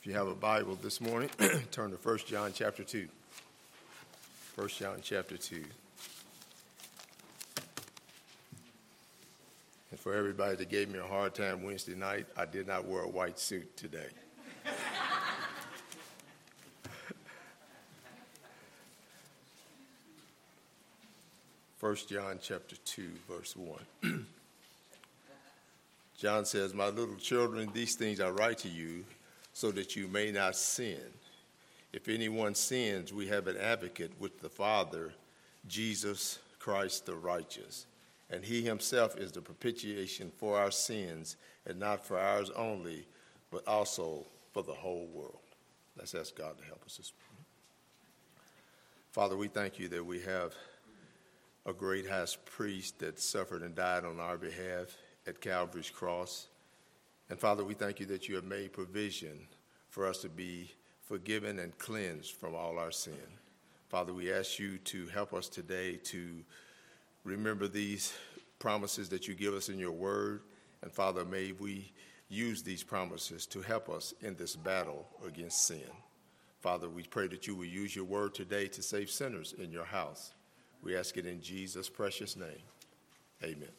you have a Bible this morning, turn to 1 John chapter 2. 1 John chapter 2. And for everybody that gave me a hard time Wednesday night, I did not wear a white suit today. 1 John chapter 2, verse 1. John says, "My little children, these things I write to you so that you may not sin. If anyone sins, we have an advocate with the Father, Jesus Christ the righteous. And he himself is the propitiation for our sins, and not for ours only, but also for the whole world." Let's ask God to help us this morning. Father, we thank you that we have a great high priest that suffered and died on our behalf at Calvary's cross. And Father, we thank you that you have made provision for us to be forgiven and cleansed from all our sin. Father, we ask you to help us today to remember these promises that you give us in your word. And Father, may we use these promises to help us in this battle against sin. Father, we pray that you will use your word today to save sinners in your house. We ask it in Jesus' precious name. Amen.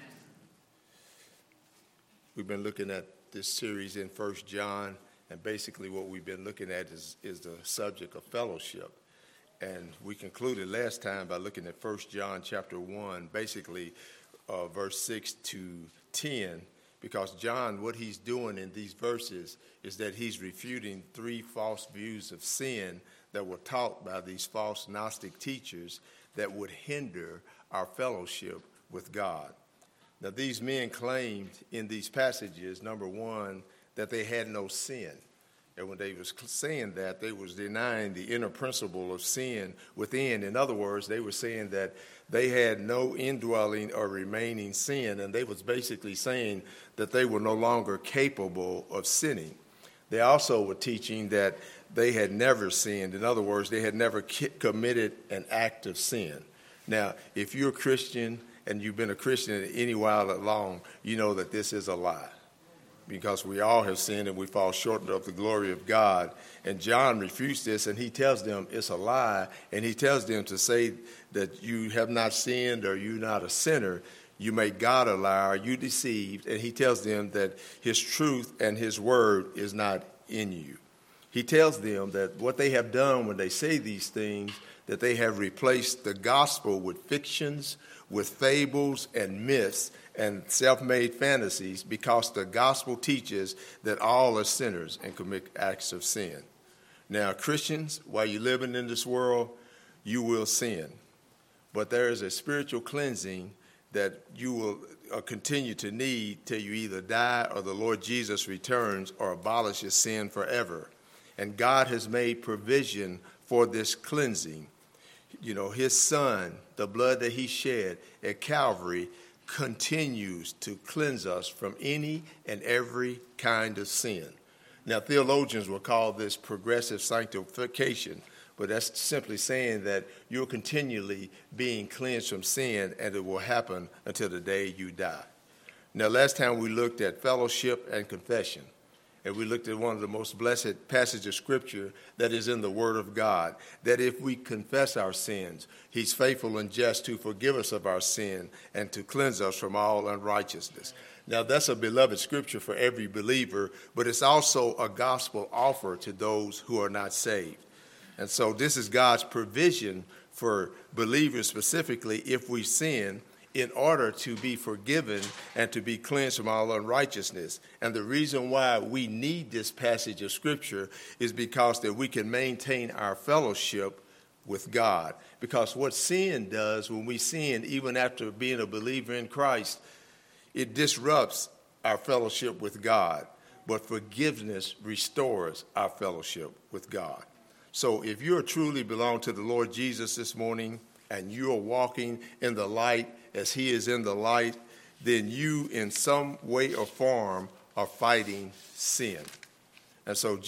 We've been looking at this series in 1 John, and basically what we've been looking at is the subject of fellowship. And we concluded last time by looking at 1 John chapter 1, basically verse 6 to 10, because John, what he's doing in these verses is that he's refuting three false views of sin that were taught by these false Gnostic teachers that would hinder our fellowship with God. Now, these men claimed in these passages, number one, that they had no sin. And when they was saying that, they was denying the inner principle of sin within. In other words, they were saying that they had no indwelling or remaining sin, and they was basically saying that they were no longer capable of sinning. They also were teaching that they had never sinned. In other words, they had never committed an act of sin. Now, if you're a Christian and you've been a Christian any while long, you know that this is a lie, because we all have sinned and we fall short of the glory of God. And John refutes this, and he tells them it's a lie, and he tells them to say that you have not sinned or you're not a sinner. You make God a liar, you deceived, and he tells them that his truth and his word is not in you. He tells them that what they have done when they say these things, that they have replaced the gospel with fictions, with fables and myths and self-made fantasies, because the gospel teaches that all are sinners and commit acts of sin. Now, Christians, while you're living in this world, you will sin. But there is a spiritual cleansing that you will continue to need till you either die or the Lord Jesus returns or abolishes sin forever. And God has made provision for this cleansing. You know, his son, the blood that he shed at Calvary, continues to cleanse us from any and every kind of sin. Now, theologians will call this progressive sanctification, but that's simply saying that you're continually being cleansed from sin, and it will happen until the day you die. Now, last time we looked at fellowship and confession, and we looked at one of the most blessed passages of Scripture that is in the Word of God, that if we confess our sins, he's faithful and just to forgive us of our sin and to cleanse us from all unrighteousness. Now, that's a beloved Scripture for every believer, but it's also a gospel offer to those who are not saved. And so this is God's provision for believers specifically if we sin, in order to be forgiven and to be cleansed from all unrighteousness. And the reason why we need this passage of Scripture is because that we can maintain our fellowship with God. Because what sin does when we sin, even after being a believer in Christ, it disrupts our fellowship with God. But forgiveness restores our fellowship with God. So if you truly belong to the Lord Jesus this morning, and you are walking in the light as he is in the light, then you in some way or form are fighting sin. And so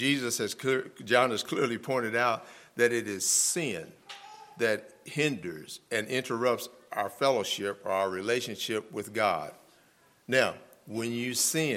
John has clearly pointed out that it is sin that hinders and interrupts our fellowship or our relationship with God. Now, when you sin,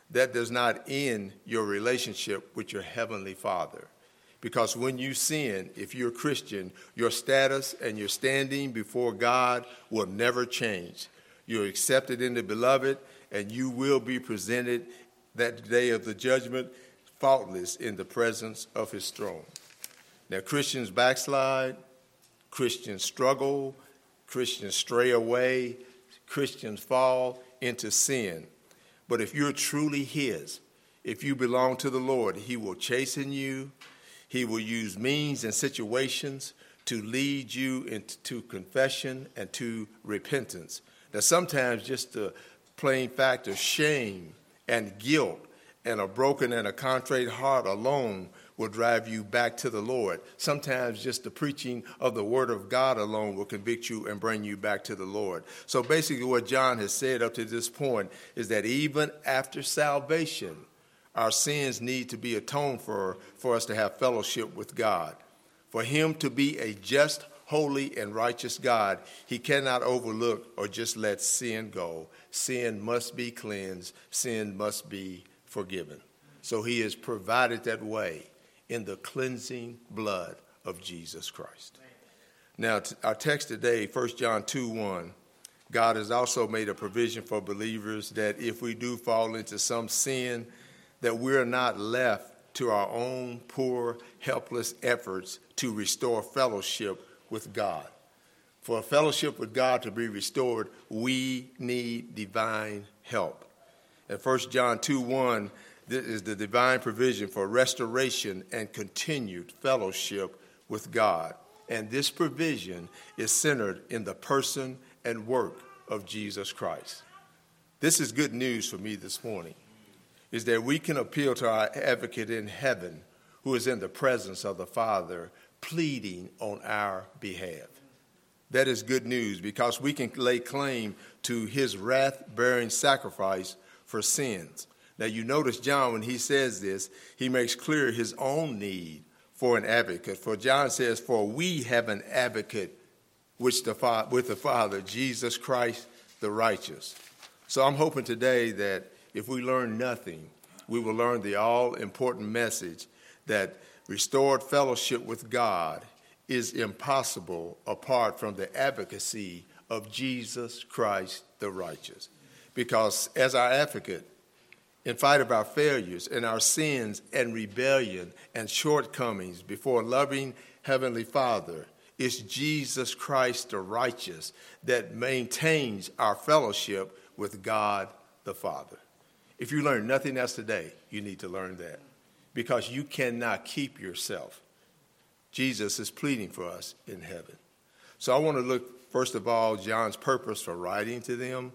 that does not end your relationship with your Heavenly Father. Because when you sin, if you're a Christian, your status and your standing before God will never change. You're accepted in the beloved, and you will be presented that day of the judgment faultless in the presence of his throne. Now, Christians backslide, Christians struggle, Christians stray away, Christians fall into sin. But if you're truly his, if you belong to the Lord, he will chasten you. He will use means and situations to lead you into confession and to repentance. Now, sometimes just the plain fact of shame and guilt and a broken and a contrite heart alone will drive you back to the Lord. Sometimes just the preaching of the word of God alone will convict you and bring you back to the Lord. So basically what John has said up to this point is that even after salvation, our sins need to be atoned for us to have fellowship with God. For him to be a just, holy, and righteous God, he cannot overlook or just let sin go. Sin must be cleansed. Sin must be forgiven. So he has provided that way in the cleansing blood of Jesus Christ. Now, our text today, 1 John 2:1, God has also made a provision for believers that if we do fall into some sin, that we're not left to our own poor, helpless efforts to restore fellowship with God. For a fellowship with God to be restored, we need divine help. And 1 John 2:1, this is the divine provision for restoration and continued fellowship with God. And this provision is centered in the person and work of Jesus Christ. This is good news for me this morning, is that we can appeal to our advocate in heaven who is in the presence of the Father pleading on our behalf. That is good news because we can lay claim to his wrath-bearing sacrifice for sins. Now, you notice John, when he says this, he makes clear his own need for an advocate. For John says, for we have an advocate with the Father, Jesus Christ, the righteous. So I'm hoping today that if we learn nothing, we will learn the all-important message that restored fellowship with God is impossible apart from the advocacy of Jesus Christ, the righteous. Because as our advocate, in spite of our failures and our sins and rebellion and shortcomings before a loving Heavenly Father, it's Jesus Christ the righteous that maintains our fellowship with God the Father. If you learn nothing else today, you need to learn that because you cannot keep yourself. Jesus is pleading for us in heaven. So I want to look, first of all, John's purpose for writing to them.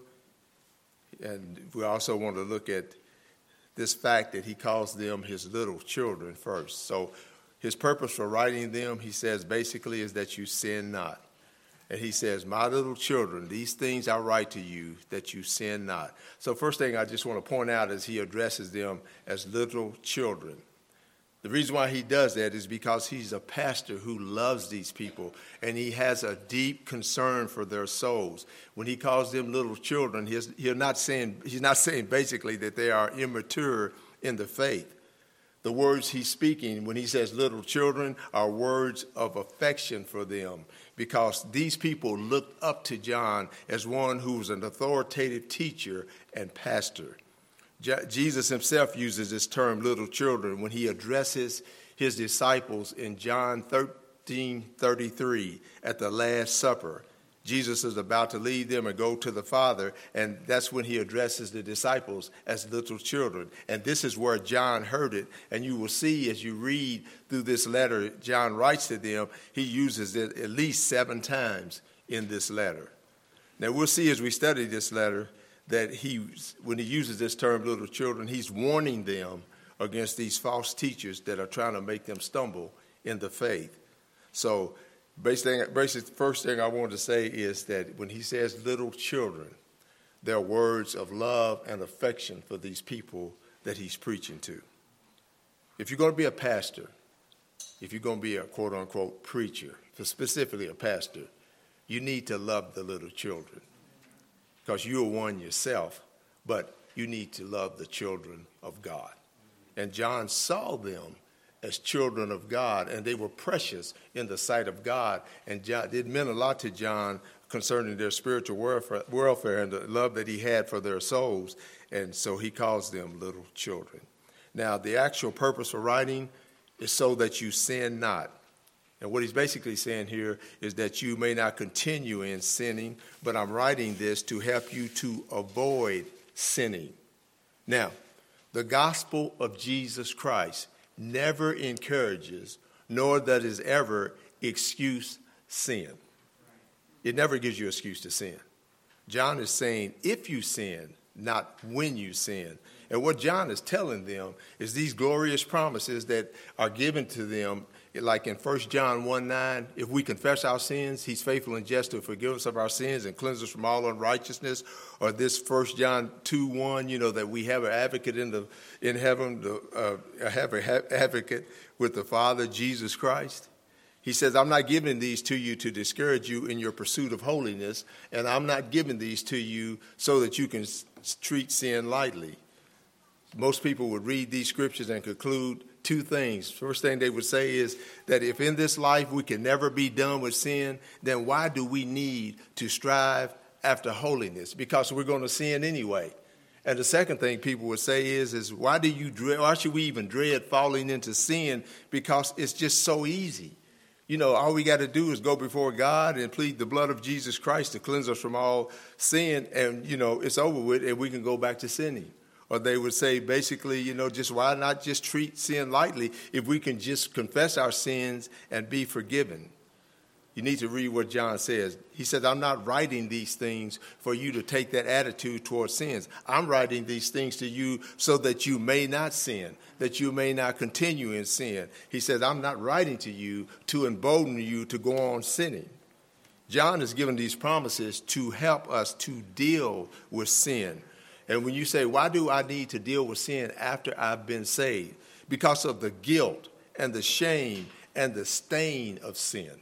And we also want to look at this fact that he calls them his little children first. So his purpose for writing them, he says, basically is that you sin not. And he says, my little children, these things I write to you, that you sin not. So first thing I just want to point out is he addresses them as little children. The reason why he does that is because he's a pastor who loves these people, and he has a deep concern for their souls. When he calls them little children, he's not saying basically that they are immature in the faith. The words he's speaking when he says little children are words of affection for them because these people looked up to John as one who was an authoritative teacher and pastor. Jesus himself uses this term little children when he addresses his disciples in John 13:33 at the Last Supper. Jesus is about to leave them and go to the Father, and that's when he addresses the disciples as little children. And this is where John heard it, and you will see as you read through this letter John writes to them, he uses it at least 7 times in this letter. Now we'll see as we study this letter that when he uses this term little children, he's warning them against these false teachers that are trying to make them stumble in the faith. So basically, the first thing I want to say is that when he says little children, they're words of love and affection for these people that he's preaching to. If you're going to be a pastor, if you're going to be a quote-unquote preacher, specifically a pastor, you need to love the little children because you're one yourself. But you need to love the children of God. And John saw them as children of God, and they were precious in the sight of God. And it meant a lot to John concerning their spiritual welfare and the love that he had for their souls. And so he calls them little children. Now, the actual purpose for writing is so that you sin not. And what he's basically saying here is that you may not continue in sinning, but I'm writing this to help you to avoid sinning. Now, the gospel of Jesus Christ never encourages, nor does it ever excuse sin. It never gives you an excuse to sin. John is saying if you sin, not when you sin. And what John is telling them is these glorious promises that are given to them, like in 1 John 1:9, if we confess our sins, he's faithful and just to forgive us of our sins and cleanse us from all unrighteousness. Or this 1 John 2:1, that we have an advocate in heaven, have an advocate with the Father, Jesus Christ. He says, I'm not giving these to you to discourage you in your pursuit of holiness, and I'm not giving these to you so that you can treat sin lightly. Most people would read these scriptures and conclude two things. First thing they would say is that if in this life we can never be done with sin, then why do we need to strive after holiness? Because we're going to sin anyway. And the second thing people would say is why should we even dread falling into sin? Because it's just so easy. All we got to do is go before God and plead the blood of Jesus Christ to cleanse us from all sin, and, it's over with, and we can go back to sinning. Or they would say, basically, just why not just treat sin lightly if we can just confess our sins and be forgiven? You need to read what John says. He says, I'm not writing these things for you to take that attitude towards sins. I'm writing these things to you so that you may not sin, that you may not continue in sin. He says, I'm not writing to you to embolden you to go on sinning. John has given these promises to help us to deal with sin. And when you say, why do I need to deal with sin after I've been saved? Because of the guilt and the shame and the stain of sin.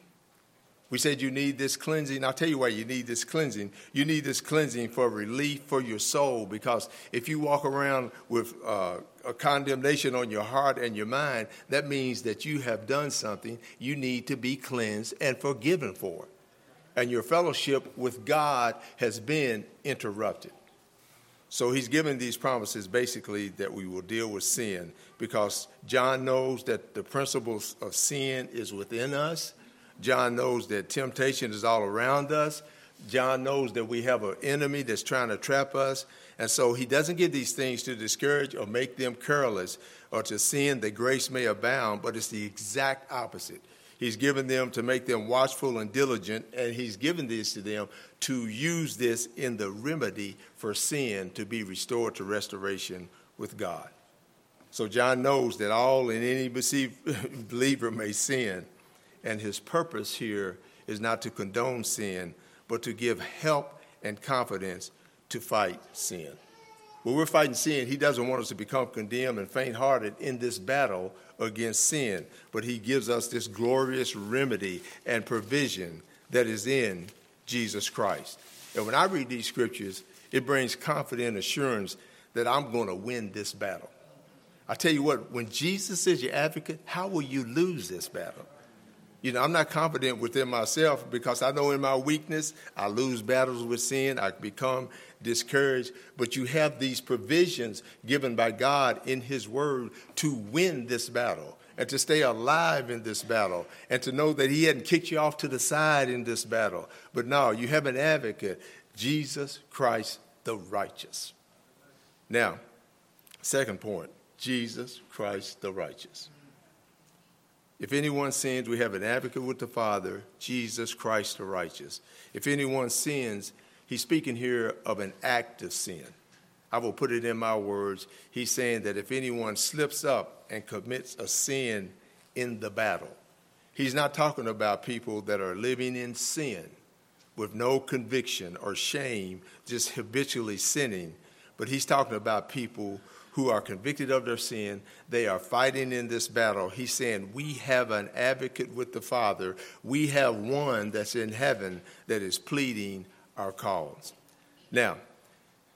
We said you need this cleansing. I'll tell you why you need this cleansing. You need this cleansing for relief for your soul, because if you walk around with a condemnation on your heart and your mind, that means that you have done something you need to be cleansed and forgiven for. And your fellowship with God has been interrupted. So he's given these promises basically that we will deal with sin, because John knows that the principles of sin is within us. John knows that temptation is all around us. John knows that we have an enemy that's trying to trap us. And so he doesn't give these things to discourage or make them careless or to sin that grace may abound, but it's the exact opposite. He's given them to make them watchful and diligent, and he's given this to them to use this in the remedy for sin to be restored to restoration with God. So John knows that all and any believer may sin, and his purpose here is not to condone sin, but to give help and confidence to fight sin. When we're fighting sin, he doesn't want us to become condemned and faint-hearted in this battle against sin, but he gives us this glorious remedy and provision that is in Jesus Christ. And when I read these scriptures, it brings confident assurance that I'm going to win this battle. I tell you what, when Jesus is your advocate, how will you lose this battle? I'm not confident within myself, because I know in my weakness, I lose battles with sin. I become discouraged. But you have these provisions given by God in his word to win this battle and to stay alive in this battle and to know that he hadn't kicked you off to the side in this battle. But no, you have an advocate, Jesus Christ the righteous. Now, second point, Jesus Christ the righteous. If anyone sins, we have an advocate with the Father, Jesus Christ the righteous. If anyone sins, he's speaking here of an act of sin. I will put it in my words. He's saying that if anyone slips up and commits a sin in the battle, he's not talking about people that are living in sin with no conviction or shame, just habitually sinning, but he's talking about people who are convicted of their sin. They are fighting in this battle. He's saying, we have an advocate with the Father. We have one that's in heaven that is pleading our cause. Now,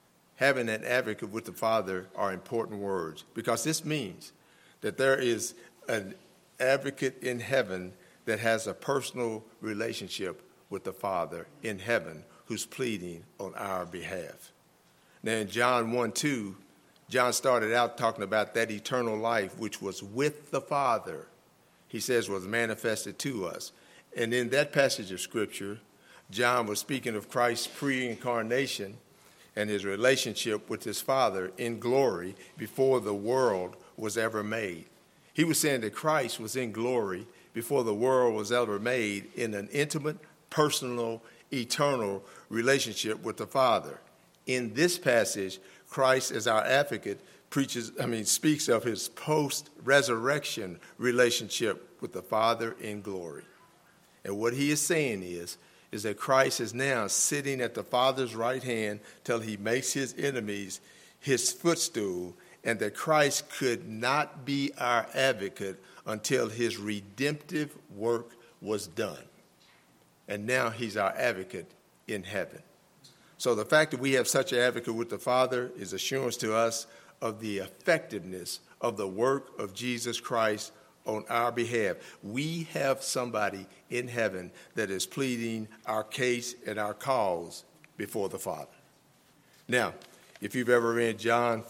having an advocate with the Father are important words, because this means that there is an advocate in heaven that has a personal relationship with the Father in heaven who's pleading on our behalf. Now in John 1:2, John started out talking about that eternal life which was with the Father, he says was manifested to us. And in that passage of Scripture, John was speaking of Christ's pre-incarnation and his relationship with his Father in glory before the world was ever made. He was saying that Christ was in glory before the world was ever made in an intimate, personal, eternal relationship with the Father. In this passage, Christ as our advocate speaks of his post-resurrection relationship with the Father in glory. And what he is saying is that Christ is now sitting at the Father's right hand till he makes his enemies his footstool, and that Christ could not be our advocate until his redemptive work was done. And now he's our advocate in heaven. So the fact that we have such an advocate with the Father is assurance to us of the effectiveness of the work of Jesus Christ on our behalf. We have somebody in heaven that is pleading our case and our cause before the Father. Now, if you've ever read John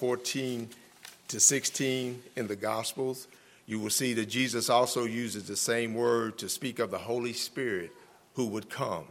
14-16 in the Gospels, you will see that Jesus also uses the same word to speak of the Holy Spirit who would come.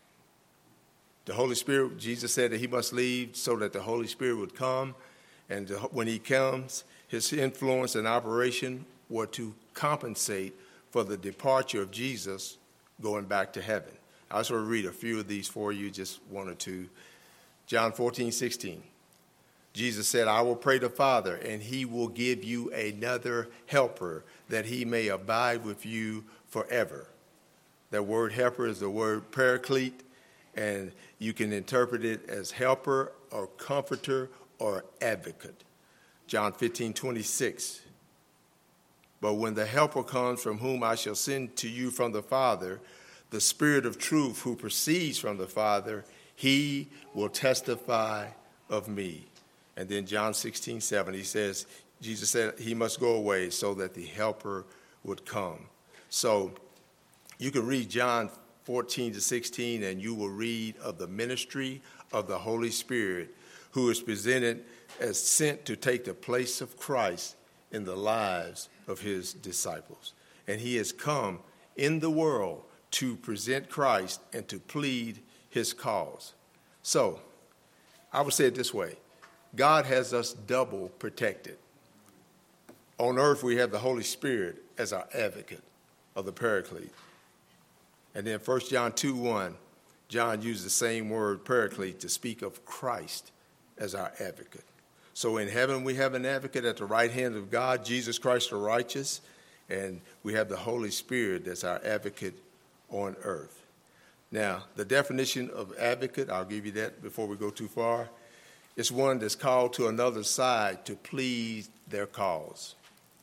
The Holy Spirit, Jesus said that he must leave so that the Holy Spirit would come. And when he comes, his influence and operation were to compensate for the departure of Jesus going back to heaven. I just want to read a few of these for you, just one or two. John 14:16. Jesus said, I will pray the Father, and he will give you another helper, that he may abide with you forever. That word helper is the word paraclete, and you can interpret it as helper or comforter or advocate. John 15:26. But when the helper comes, from whom I shall send to you from the Father, the Spirit of truth who proceeds from the Father, he will testify of me. And then John 16:7, he says, Jesus said he must go away so that the helper would come. So you can read John 14-16, and you will read of the ministry of the Holy Spirit, who is presented as sent to take the place of Christ in the lives of his disciples. And he has come in the world to present Christ and to plead his cause. So I would say it this way. God has us double protected. On earth, we have the Holy Spirit as our advocate of the Paraclete. And then 1 John 2:1, John used the same word, Paraclete, to speak of Christ as our advocate. So in heaven, we have an advocate at the right hand of God, Jesus Christ the righteous, and we have the Holy Spirit that's our advocate on earth. Now, the definition of advocate, I'll give you that before we go too far. It's one that's called to another side to plead their cause,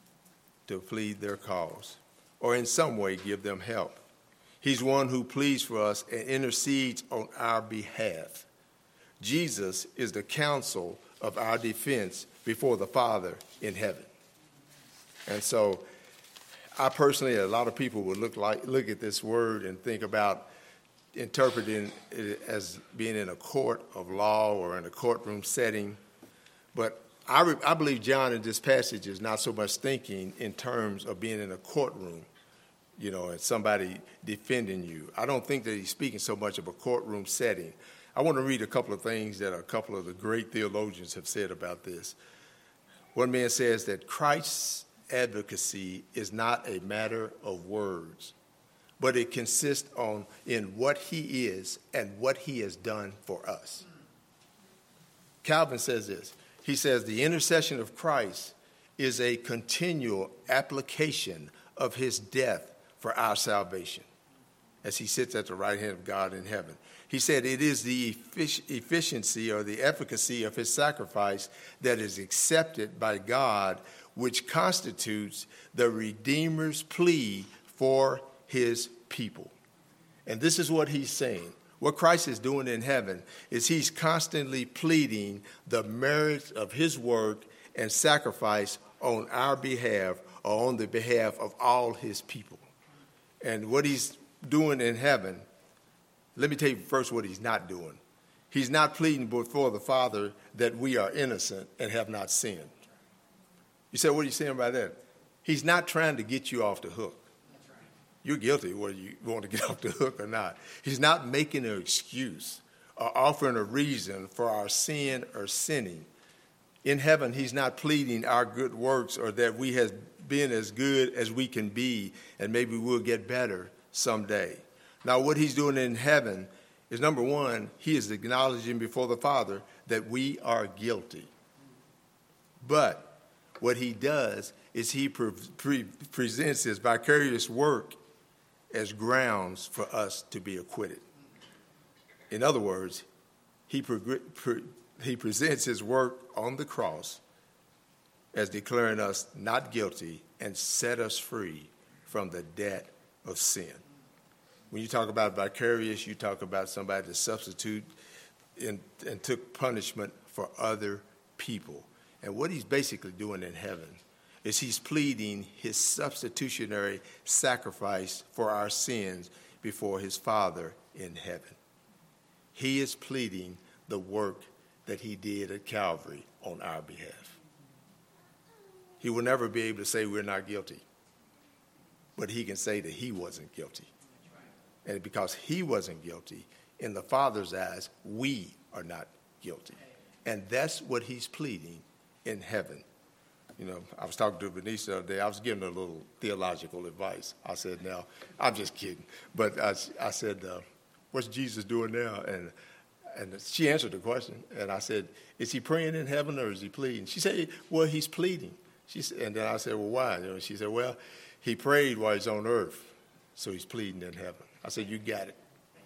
or in some way give them help. He's one who pleads for us and intercedes on our behalf. Jesus is the counsel of our defense before the Father in heaven. And so I personally, a lot of people would look at this word and think about interpreting it as being in a court of law or in a courtroom setting. But I believe John in this passage is not so much thinking in terms of being in a courtroom, and somebody defending you. I don't think that he's speaking so much of a courtroom setting. I want to read a couple of things that a couple of the great theologians have said about this. One man says that Christ's advocacy is not a matter of words, but it consists in what he is and what he has done for us. Calvin says this. He says the intercession of Christ is a continual application of his death for our salvation as he sits at the right hand of God in heaven. He said it is the efficiency or the efficacy of his sacrifice that is accepted by God, which constitutes the Redeemer's plea for his people. And this is what he's saying. What Christ is doing in heaven is he's constantly pleading the merits of his work and sacrifice on our behalf or on the behalf of all his people. And what he's doing in heaven, let me tell you first what he's not doing. He's not pleading before the Father that we are innocent and have not sinned. You say, what are you saying about that? He's not trying to get you off the hook. You're guilty whether you want to get off the hook or not. He's not making an excuse or offering a reason for our sin or sinning. In heaven, he's not pleading our good works or that we have been as good as we can be and maybe we'll get better someday. Now, what he's doing in heaven is, number one, he is acknowledging before the Father that we are guilty. But what he does is he presents his vicarious work as grounds for us to be acquitted. In other words, he presents his work on the cross as declaring us not guilty and set us free from the debt of sin. When you talk about vicarious, you talk about somebody that substituted and took punishment for other people. And what he's basically doing in heaven is he's pleading his substitutionary sacrifice for our sins before his Father in heaven. He is pleading the work that he did at Calvary on our behalf. He will never be able to say we're not guilty, but he can say that he wasn't guilty. And because he wasn't guilty, in the Father's eyes, we are not guilty. And that's what he's pleading in heaven. You know, I was talking to Bernice the other day. I was giving her a little theological advice. I said, now, I'm just kidding. But I said, what's Jesus doing now? And she answered the question. And I said, is he praying in heaven or is he pleading? She said, well, he's pleading. And then I said, well, why? You know, she said, well, he prayed while he's on earth, so he's pleading in heaven. I said, you got it.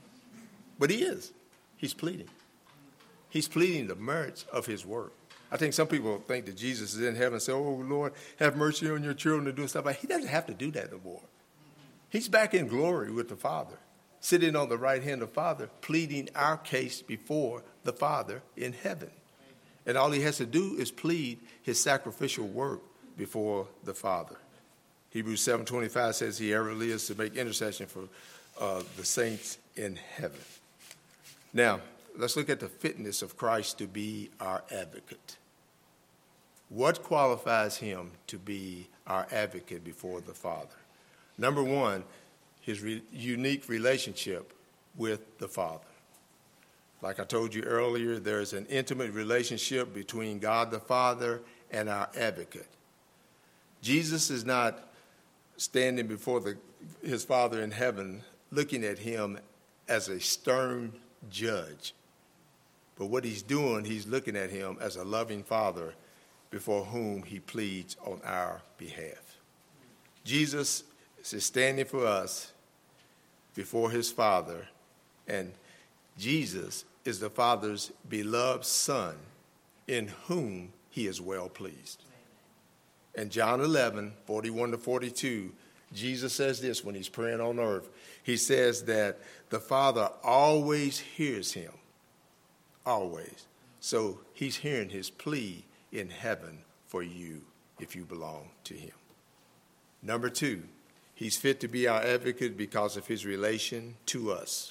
But he is. He's pleading. He's pleading the merits of his work. I think some people think that Jesus is in heaven and say, oh, Lord, have mercy on your children and do stuff. But he doesn't have to do that no more. He's back in glory with the Father, sitting on the right hand of the Father, pleading our case before the Father in heaven. And all he has to do is plead his sacrificial work before the Father. Hebrews 7:25 says he ever lives to make intercession for the saints in heaven. Now, let's look at the fitness of Christ to be our advocate. What qualifies him to be our advocate before the Father? Number one, his unique relationship with the Father. Like I told you earlier, there's an intimate relationship between God the Father and our advocate. Jesus is not standing before his Father in heaven looking at him as a stern judge. But what he's doing, he's looking at him as a loving Father before whom he pleads on our behalf. Jesus is standing for us before his Father, and Jesus is the Father's beloved Son in whom he is well pleased. In John 11:41-42, Jesus says this when he's praying on earth. He says that the Father always hears him, always. So he's hearing his plea in heaven for you if you belong to him. Number two, he's fit to be our advocate because of his relation to us.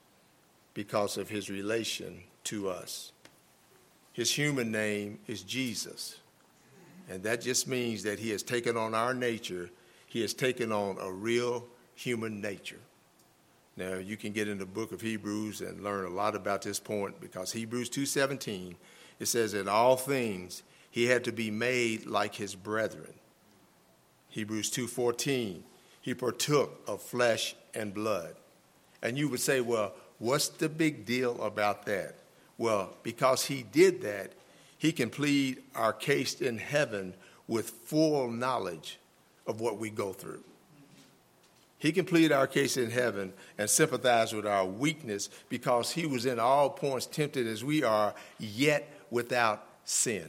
Because of his relation to us. His human name is Jesus. And that just means that he has taken on our nature. He has taken on a real human nature. Now, you can get in the book of Hebrews and learn a lot about this point because Hebrews 2:17, it says, in all things, he had to be made like his brethren. Hebrews 2:14, he partook of flesh and blood. And you would say, well, what's the big deal about that? Well, because he did that, he can plead our case in heaven with full knowledge of what we go through. He can plead our case in heaven and sympathize with our weakness because he was in all points tempted as we are, yet without sin.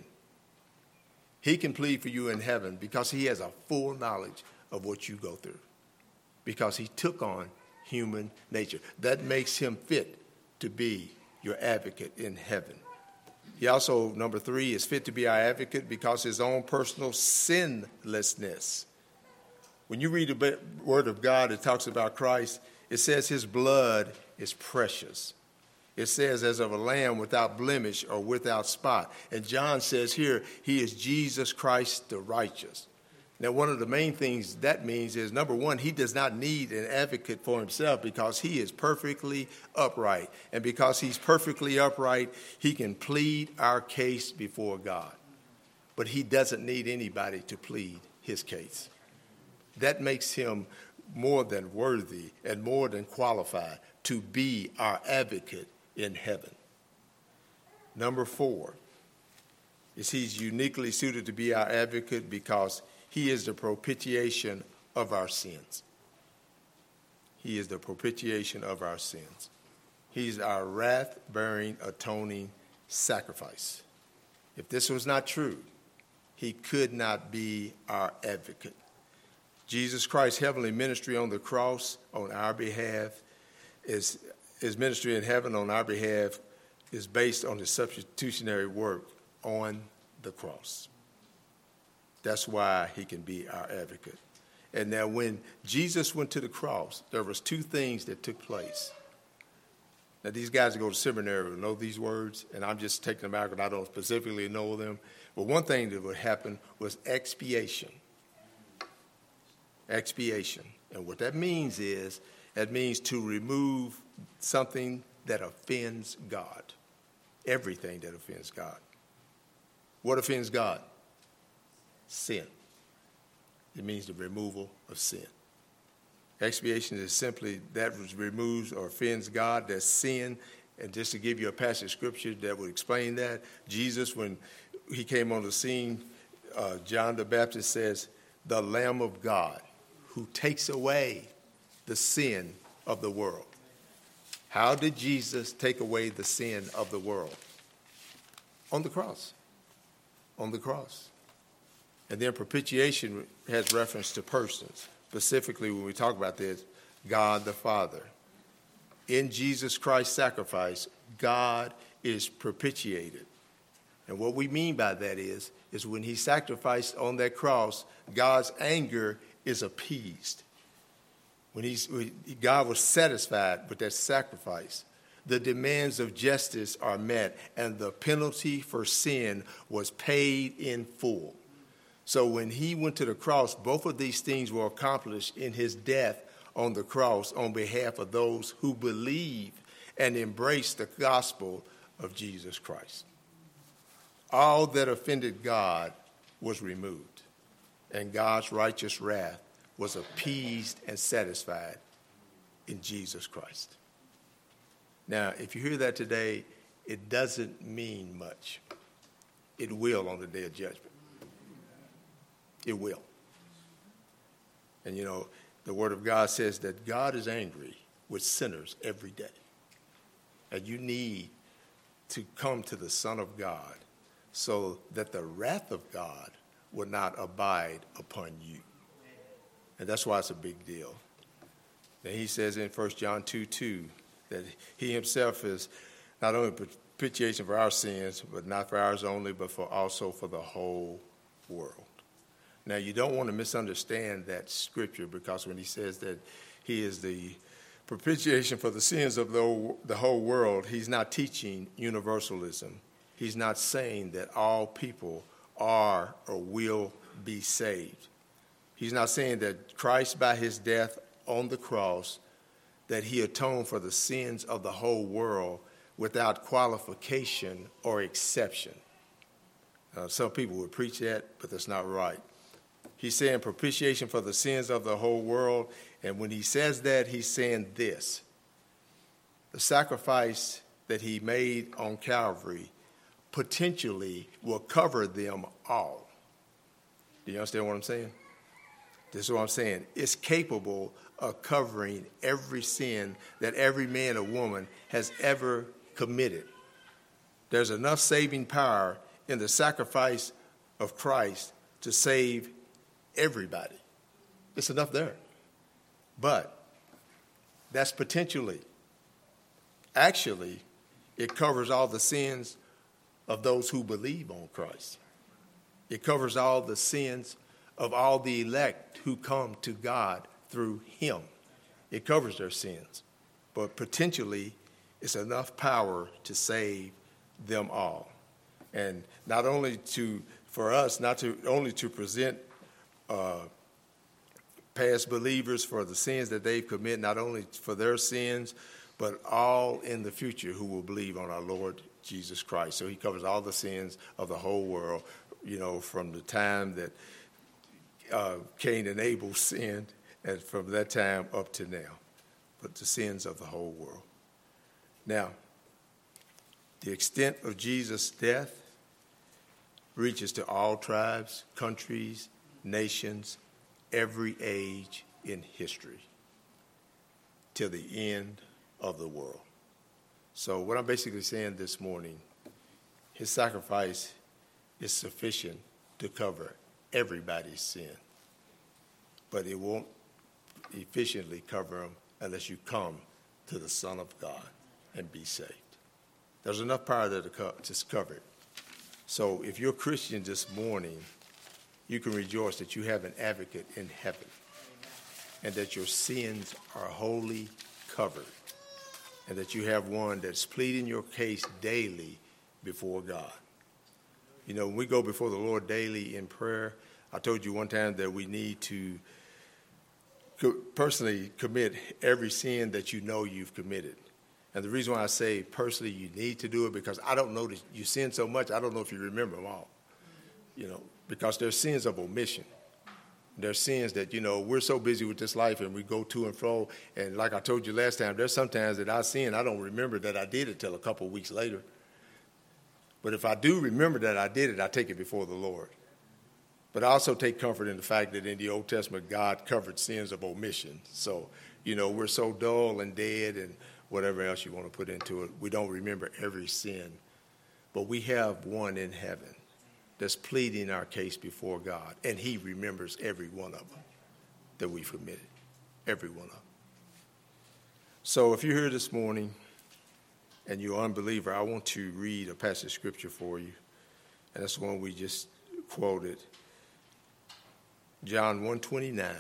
He can plead for you in heaven because he has a full knowledge of what you go through, because he took on human nature. That makes him fit to be your advocate in heaven. He also, number 3, is fit to be our advocate because his own personal sinlessness. When you read the Word of God, it talks about Christ. It says his blood is precious. It says as of a lamb without blemish or without spot. And John says here, he is Jesus Christ the righteous. Now, one of the main things that means is, number 1, he does not need an advocate for himself because he is perfectly upright. And because he's perfectly upright, he can plead our case before God. But he doesn't need anybody to plead his case. That makes him more than worthy and more than qualified to be our advocate in heaven. Number 4 is he's uniquely suited to be our advocate because he is the propitiation of our sins. He is the propitiation of our sins. He's our wrath-bearing, atoning sacrifice. If this was not true, he could not be our advocate. Jesus Christ's heavenly ministry on the cross on our behalf his ministry in heaven on our behalf is based on his substitutionary work on the cross. That's why he can be our advocate. And now when Jesus went to the cross, there was 2 things that took place. Now these guys that go to seminary will know these words, and I'm just taking them out because I don't specifically know them. But one thing that would happen was expiation. Expiation. And what that means is, that means to remove something that offends God. Everything that offends God. What offends God? Sin. It means the removal of sin. Expiation is simply that which removes or offends God, that's sin. And just to give you a passage of scripture that would explain that, Jesus, when he came on the scene, John the Baptist says, the Lamb of God who takes away the sin of the world. How did Jesus take away the sin of the world? On the cross. On the cross. And then propitiation has reference to persons. Specifically, when we talk about this, God the Father. In Jesus Christ's sacrifice, God is propitiated. And what we mean by that is when he sacrificed on that cross, God's anger is appeased. When God was satisfied with that sacrifice, the demands of justice are met, and the penalty for sin was paid in full. So when he went to the cross, both of these things were accomplished in his death on the cross on behalf of those who believe and embrace the gospel of Jesus Christ. All that offended God was removed, and God's righteous wrath was appeased and satisfied in Jesus Christ. Now, if you hear that today, it doesn't mean much. It will on the day of judgment. It will. And you know, the Word of God says that God is angry with sinners every day. And you need to come to the Son of God so that the wrath of God will not abide upon you. And that's why it's a big deal. And he says in 1 John 2:2 that he himself is not only propitiation for our sins, but not for ours only, but also for the whole world. Now, you don't want to misunderstand that scripture, because when he says that he is the propitiation for the sins of the whole world, he's not teaching universalism. He's not saying that all people are or will be saved. He's not saying that Christ, by his death on the cross, that he atoned for the sins of the whole world without qualification or exception. Some people would preach that, but that's not right. He's saying propitiation for the sins of the whole world, and when he says that, he's saying this: the sacrifice that he made on Calvary potentially will cover them all. Do you understand what I'm saying? This is what I'm saying. It's capable of covering every sin that every man or woman has ever committed. There's enough saving power in the sacrifice of Christ to save everybody. It's enough there. But that's potentially. Actually, it covers all the sins of those who believe on Christ. It covers all the sins of all the elect who come to God through him. It covers their sins. But potentially, it's enough power to save them all. And not only for us, not only to present past believers for the sins that they've committed, not only for their sins, but all in the future who will believe on our Lord Jesus Christ. So he covers all the sins of the whole world, from the time that Cain and Abel sinned, and from that time up to now, but the sins of the whole world. Now, the extent of Jesus' death reaches to all tribes, countries, nations, every age in history, till the end of the world. So what I'm basically saying this morning, his sacrifice is sufficient to cover everybody's sin, but it won't efficiently cover them unless you come to the Son of God and be saved. There's enough power there to cover it. So if you're a Christian this morning, you can rejoice that you have an advocate in heaven and that your sins are wholly covered and that you have one that's pleading your case daily before God. When we go before the Lord daily in prayer, I told you one time that we need to personally commit every sin that you know you've committed. And the reason why I say personally you need to do it, because I don't know that you sin so much, I don't know if you remember them all. Because there's sins of omission. There's sins that, we're so busy with this life and we go to and fro. And like I told you last time, there's sometimes that I sin, I don't remember that I did it till a couple of weeks later. But if I do remember that I did it, I take it before the Lord. But I also take comfort in the fact that in the Old Testament, God covered sins of omission. So, we're so dull and dead and whatever else you want to put into it. We don't remember every sin. But we have one in heaven that's pleading our case before God, and he remembers every one of them that we've committed, every one of them. So if you're here this morning and you're an unbeliever, I want to read a passage of scripture for you, and that's the one we just quoted, John 1:29. It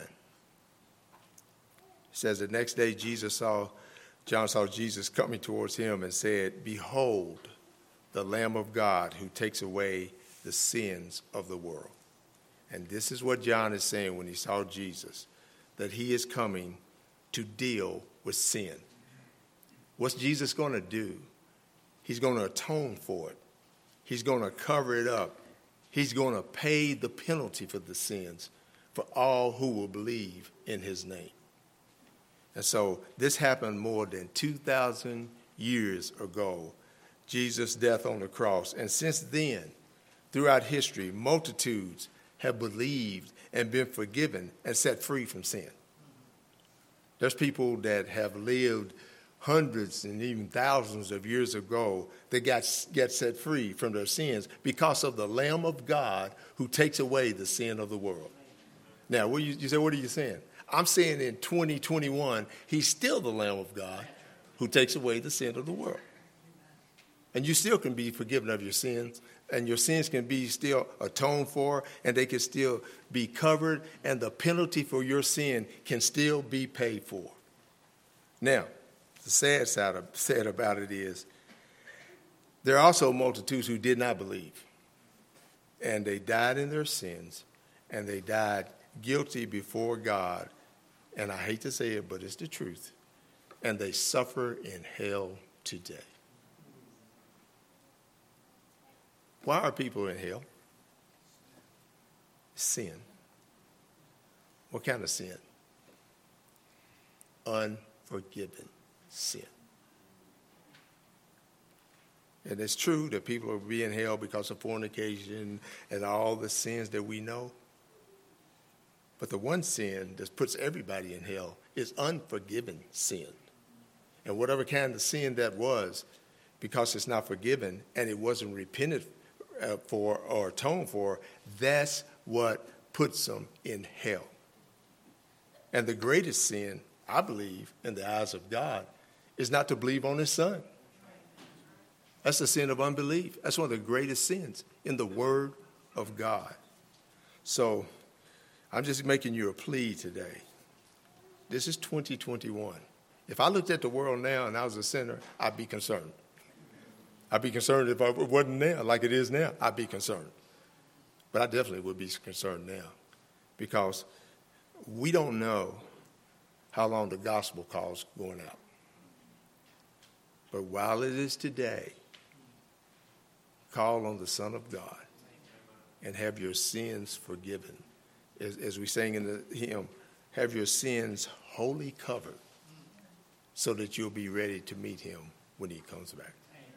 says, the next day John saw Jesus coming towards him and said, behold, the Lamb of God who takes away the sins of the world. And this is what John is saying when he saw Jesus, that he is coming to deal with sin. What's Jesus going to do? He's going to atone for it. He's going to cover it up. He's going to pay the penalty for the sins for all who will believe in his name. And so this happened more than 2,000 years ago, Jesus' death on the cross. And since then, throughout history, multitudes have believed and been forgiven and set free from sin. There's people that have lived hundreds and even thousands of years ago that get set free from their sins because of the Lamb of God who takes away the sin of the world. Now, you say, what are you saying? I'm saying in 2021, he's still the Lamb of God who takes away the sin of the world. And you still can be forgiven of your sins, and your sins can be still atoned for, and they can still be covered, and the penalty for your sin can still be paid for. Now, the sad side about it is there are also multitudes who did not believe, and they died in their sins, and they died guilty before God, and I hate to say it, but it's the truth, and they suffer in hell today. Why are people in hell? Sin. What kind of sin? Unforgiven sin. And it's true that people will be in hell because of fornication and all the sins that we know. But the one sin that puts everybody in hell is unforgiven sin. And whatever kind of sin that was, because it's not forgiven and it wasn't repented for or atoned for, that's what puts them in hell. And the greatest sin, I believe, in the eyes of God, is not to believe on his son. That's the sin of unbelief. That's one of the greatest sins in the Word of God. So I'm just making you a plea today. This is 2021. If I looked at the world now and I was a sinner, I'd be concerned. I'd be concerned if I wasn't now like it is now. I'd be concerned. But I definitely would be concerned now because we don't know how long the gospel call's going out. But while it is today, call on the Son of God and have your sins forgiven. As we sang in the hymn, have your sins wholly covered so that you'll be ready to meet him when he comes back.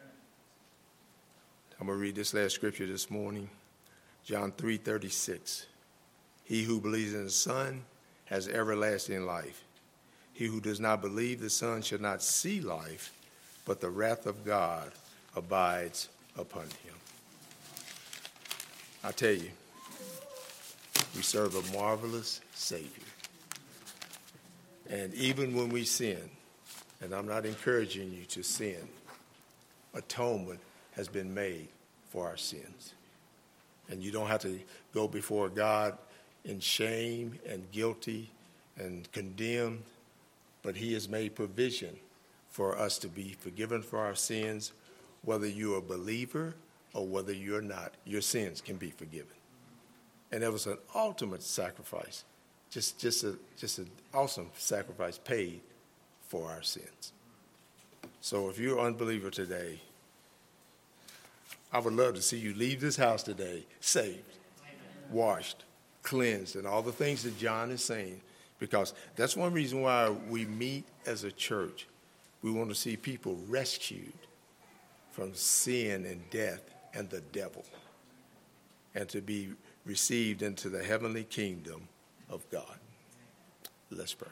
I'm going to read this last scripture this morning, John 3:36. He who believes in the Son has everlasting life. He who does not believe the Son shall not see life, but the wrath of God abides upon him. I tell you, we serve a marvelous Savior. And even when we sin, and I'm not encouraging you to sin, atonement has been made for our sins. And you don't have to go before God in shame and guilty and condemned, but he has made provision for us to be forgiven for our sins, whether you're a believer or whether you're not. Your sins can be forgiven. And it was an ultimate sacrifice, just an awesome sacrifice paid for our sins. So if you're an unbeliever today, I would love to see you leave this house today saved, washed, cleansed, and all the things that John is saying, because that's one reason why we meet as a church. We want to see people rescued from sin and death and the devil, and to be received into the heavenly kingdom of God. Let's pray.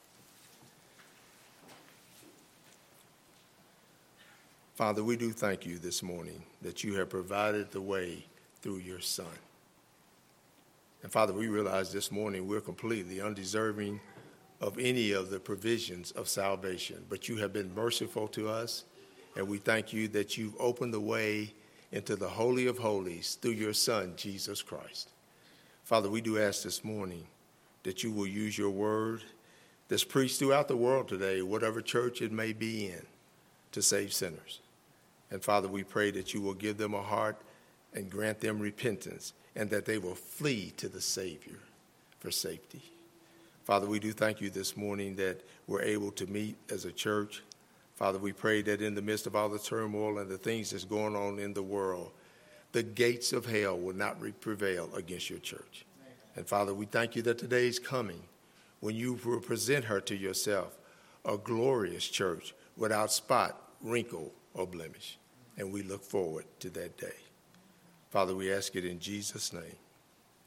Father, we do thank you this morning that you have provided the way through your Son. And Father, we realize this morning we're completely undeserving of any of the provisions of salvation, but you have been merciful to us, and we thank you that you've opened the way into the Holy of Holies through your Son, Jesus Christ. Father, we do ask this morning that you will use your word that's preached throughout the world today, whatever church it may be in, to save sinners. And Father, we pray that you will give them a heart and grant them repentance, and that they will flee to the Savior for safety. Father, we do thank you this morning that we're able to meet as a church. Father, we pray that in the midst of all the turmoil and the things that's going on in the world, the gates of hell will not prevail against your church. And Father, we thank you that today is coming when you will present her to yourself, a glorious church without spot, wrinkle, or blemish. And we look forward to that day. Father, we ask it in Jesus' name.